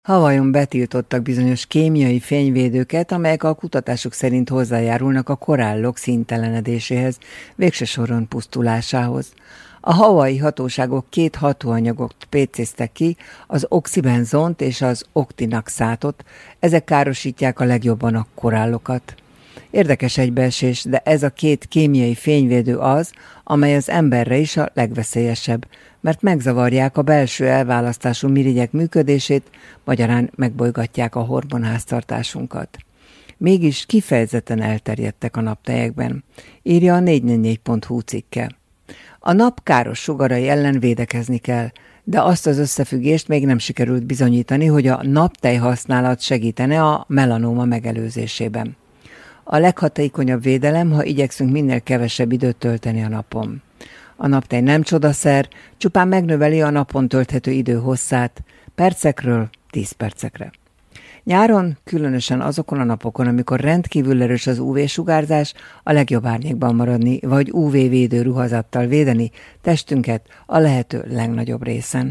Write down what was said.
Hawaiion betiltottak bizonyos kémiai fényvédőket, amelyek a kutatások szerint hozzájárulnak a korállok színtelenedéséhez, végső soron pusztulásához. A hawaii hatóságok két hatóanyagot pécéztek ki, az oxibenzont és az oktinaxátot, ezek károsítják a legjobban a korállokat. Érdekes egybeesés, de ez a két kémiai fényvédő az, amely az emberre is a legveszélyesebb, mert megzavarják a belső elválasztású mirigyek működését, magyarán megbolygatják a hormonháztartásunkat. Mégis kifejezetten elterjedtek a naptejekben, írja a 444.hu cikke. A nap káros sugarai ellen védekezni kell, de azt az összefüggést még nem sikerült bizonyítani, hogy a naptej használat segítene a melanóma megelőzésében. A leghatékonyabb védelem, ha igyekszünk minél kevesebb időt tölteni a napon. A naptej nem csodaszer, csupán megnöveli a napon tölthető idő hosszát, percekről 10 percekre. Nyáron, különösen azokon a napokon, amikor rendkívül erős az UV-sugárzás, a legjobb árnyékban maradni, vagy UV-védő ruhazattal védeni testünket a lehető legnagyobb részen.